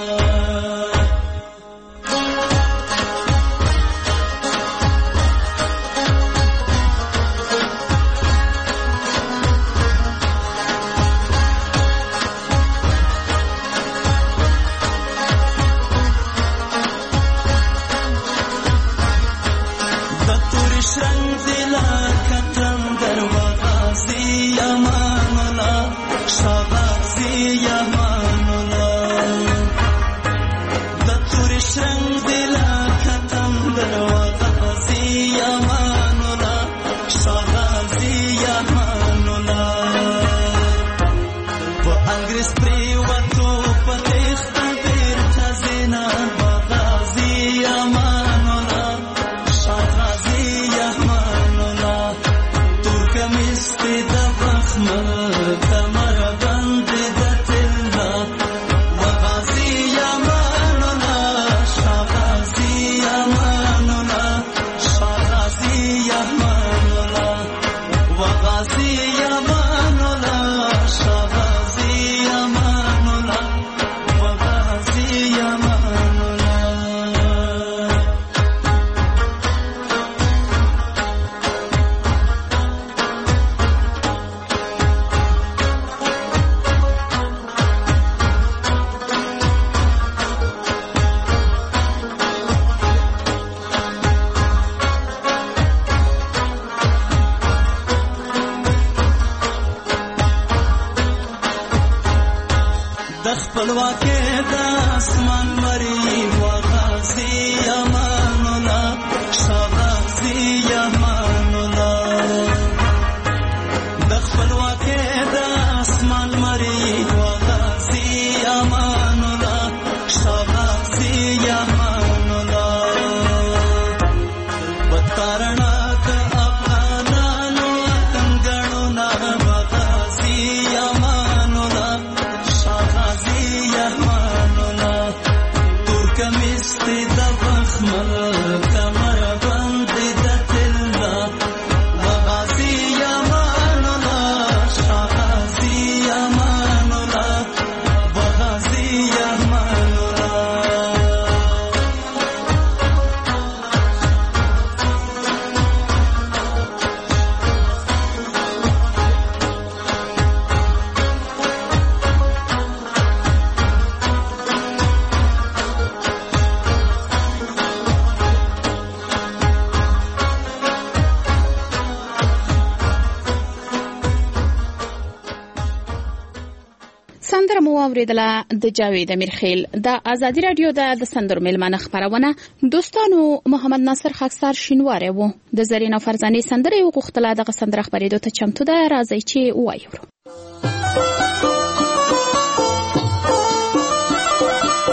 سندره مو اوریدله د جاوید امیرخیل د ازادي رادیو د سندرو ملمنه خبرونه دوستانو محمد ناصر خاکسار شینواره وو د زرینه فرزانه سندره یو غختله د سندره خبرېدو ته چمتو ده راځي چې وایو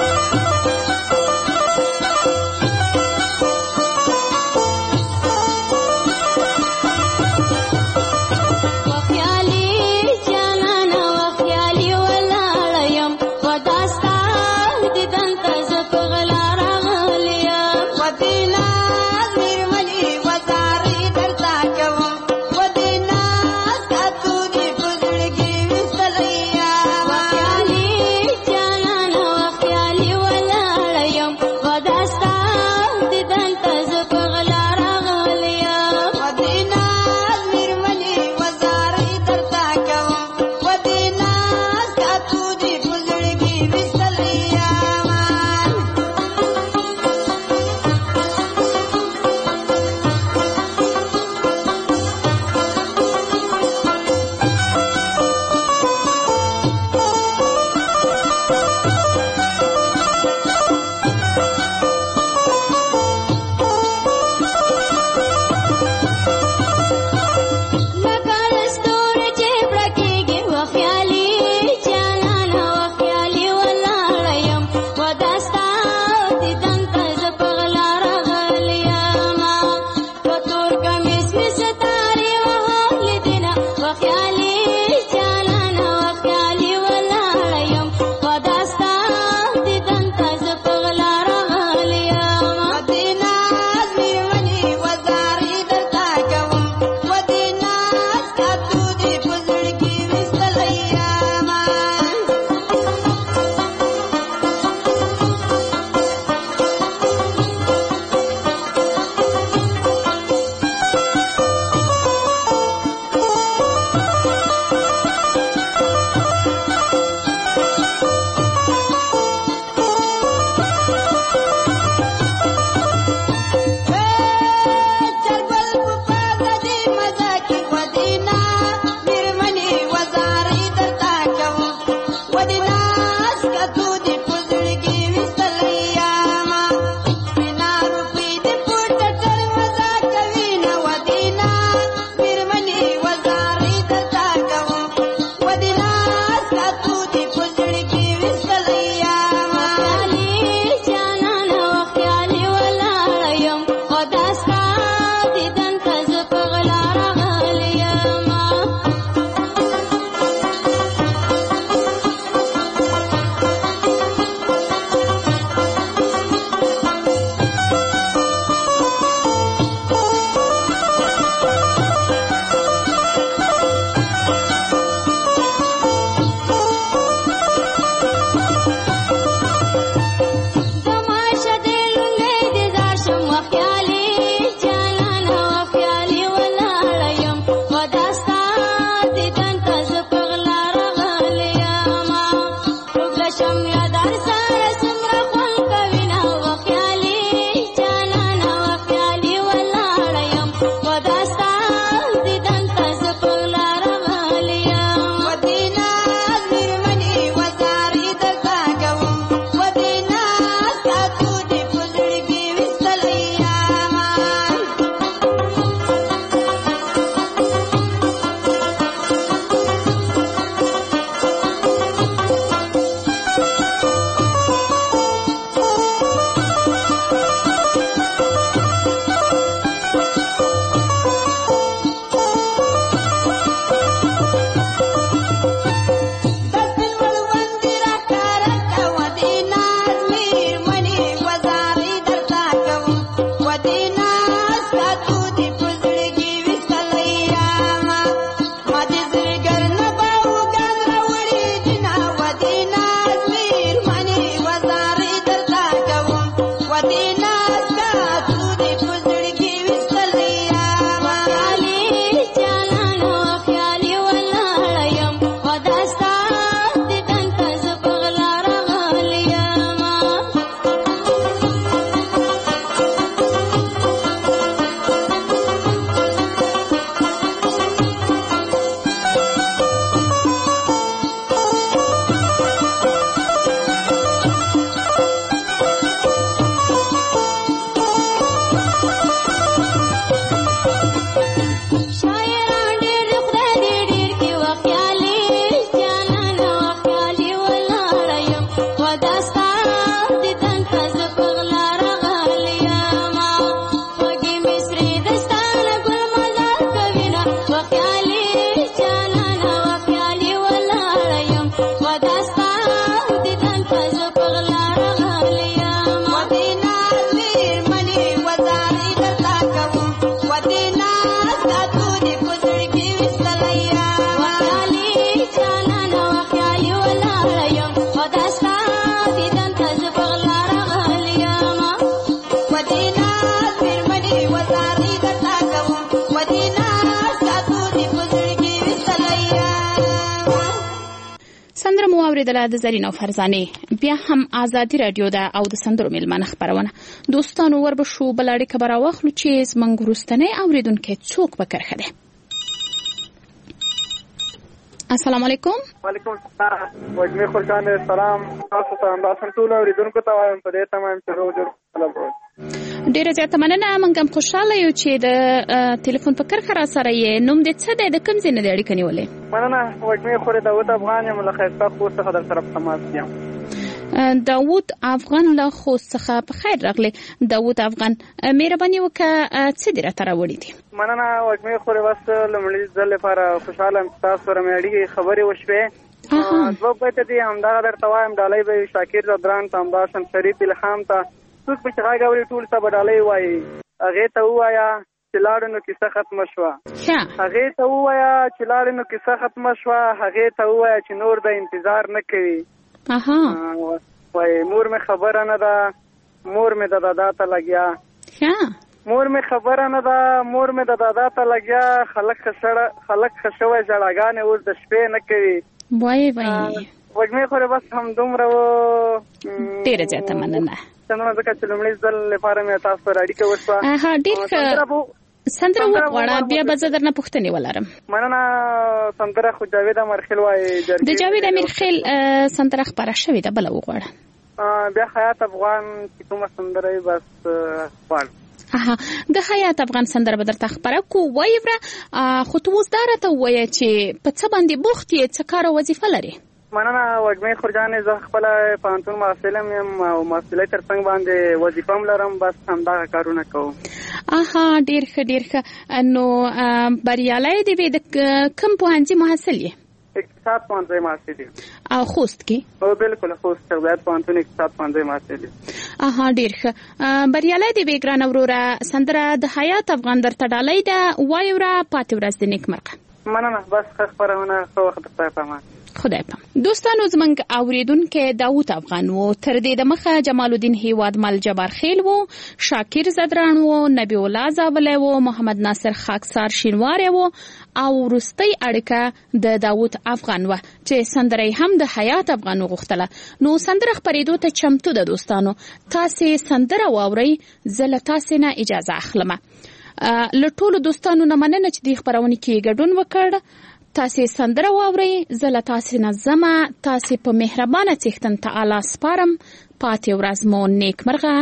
اوریدله د زرین او فرزانې بیا هم ازادي رادیو ده او د سندرو میلمانه خبرونه. دوستانو وربشو بل اړیکه به راواخلو چې زموږ وروستنی اوریدونکی څوک به کرښه ده. السلام علیکم. وعلیکم السلام. وجمه خورشان سلام تاسو ته انداسن ټول اوریدونکو ته وایم په دې تمام چې روز ډیره زیاته مننه. موږ هم خوشاله یو چې د ټلیفون په کرښه را سره یې. نوم دې څه دی؟ د کوم ځای نه دی اړیکه نیولې؟ مننه. وجمه خورې داود افغان یم له ښایسته خوست څخه در سره په تماس یم. داود افغان له خوست څخه په خیر راغلی. داود افغان مهرباني وکړه څه دې راته راوړي دي؟ مننه وجمه خورې بس لومړي ځل لپاره خوشاله یم تاسو سره مې اړیکې خبرې وشوې. دوه بیته دي همدغه درته وایم. ډالۍ به شاکر زدران ته همداشان شریف الهام ته څوک به چې غږ اوري ټول ته به ډالۍ وایي. هغې ته ووایه چې لاړې نو کیسه ختمه شوه. هغې ته ووایه چې لاړې نو کیسه ختمه شوه. هغې ته ووایه چې نور د انتظار نه کوي. وایي مور مې خبره نه ده مور مې د دادا ته لګیا. مور مې خبره نه ده مور مې د دادا ته لګیا. خلک ښه شوی ژړاګانې اوس د شپې نه کوي. وږمې خورې بس همدومره و. ډېره زیاته مننه. څنګه ځکه چې لومړي ځل لپاره مې تاسو سره اړیکه وشوه. ډېر ښه. سندره وغواړه بیا به زه درنه پوښتنې ولرم. مننه. سندره خو جاوید امیرخیل وایي. د جاوید امیرخیل سندره خپره شوې ده بله وغواړه. بیا حیات افغان چې کومه سندره یې بس غواړم. د حیات افغان سندره به درته خپره کو. وایي وره خو ته اوس دا راته ووایه چې په څه باندې بوخت یې څه کار او وظیفه لرې؟ مننه وږمې خورجانې. زه خپله پوهنتون محصل یم او محصلۍ تر څنګ باندې وظیفه هم لرم. بس همدغه کارونه کوم. ډېر ښه ډېر ښه. نو بریالی دې وي. د کوم پوهنځي محصل یې؟ اقتصاد پوهنځی محصل یم. او خوست کې؟ او بالکل خوست ولایت پوهنتون اقتصاد پوهنځی محصل یم. ډېر ښه. بریالی دې وي ګرانه وروره. سندره د حیات افغان درته ډالۍ ده. وایي وره پاتې ورځ دې نیکمرغه. مننه. بس ښه خپرونه ښه وخت خدای پامان. خدای پام. دوستانو زمنګ اوریدونکو داوود افغان وو. تر دې د مخه جمال الدین هیوادمل جبار خیل وو. شاکر زدران وو. نبی الله زاولی وو. محمد ناصر خاکسار شینواری وو. او وروستۍ اړیکه د داوود افغان وه چې سندره هم د حیات افغان غوښتله. نو سندره خپرېدو ته چمتو ده دوستانو. تاسې سندره واورئ. زه له تاسې نه اجازه اخلم. له ټولو دوستانو نه مننه چې دې خپرونې کې ګډون وکړ. تاسې سندره واورئ. زه له تاسې نه ځمه. تاسې په مهربانه څښتن تعالی سپارم. پاتې ورځ مو نیکمرغه.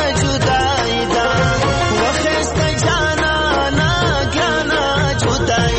जुदा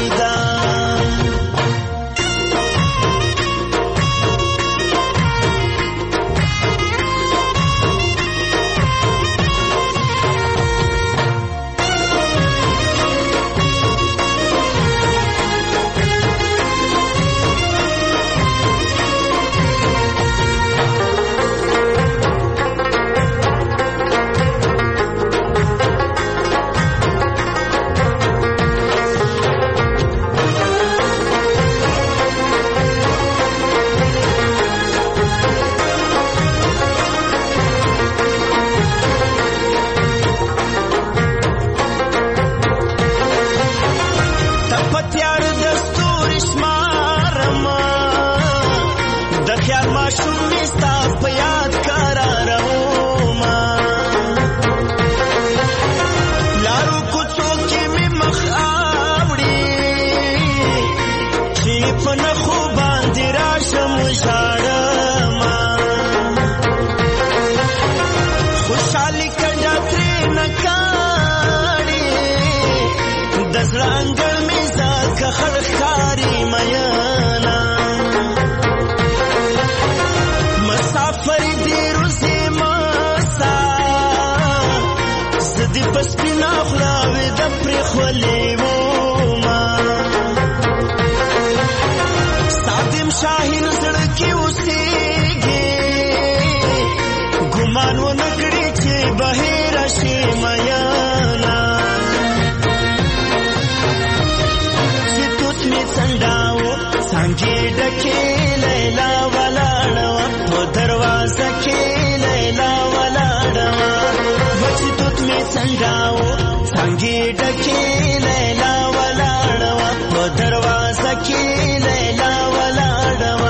که خړښکاري میانا مسافر دی روزي ماسا زدي پس بنا خلاوي د پرې خولې وما ساتم شاهین زړکی اوسېږي ګمان و نکړي چې بهر شي میانا چې توت می څنډاو څنګه ډکه لیلا ولاړو په دروازه کې لیلا ولاړو وڅ توت می څنډاو څنګه ډکه لیلا ولاړو په دروازه کې لیلا ولاړو